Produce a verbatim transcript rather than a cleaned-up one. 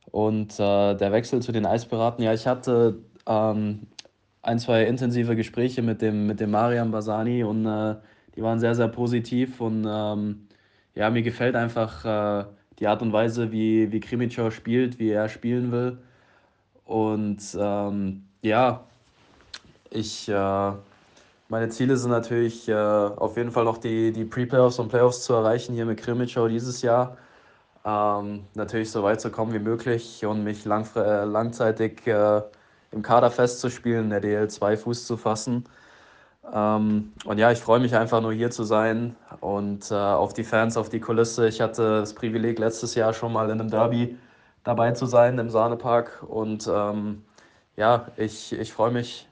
Und äh, der Wechsel zu den Eispiraten, ja, ich hatte ähm, ein, zwei intensive Gespräche mit dem, mit dem Marian Barsani und äh, die waren sehr, sehr positiv. Und ähm, ja, mir gefällt einfach äh, die Art und Weise, wie, wie Krimic spielt, wie er spielen will. Und ähm, ja, ich, äh, meine Ziele sind natürlich äh, auf jeden Fall noch die, die Pre-Playoffs und Playoffs zu erreichen hier mit Krimitschau dieses Jahr. Ähm, natürlich so weit zu kommen wie möglich und mich langfr- äh, langzeitig äh, im Kader festzuspielen, in der D L zwei Fuß zu fassen. Ähm, und ja, ich freue mich einfach nur hier zu sein und äh, auf die Fans, auf die Kulisse. Ich hatte das Privileg, letztes Jahr schon mal in einem Derby dabei zu sein im Sahnepark. Und ähm, ja, ich, ich freue mich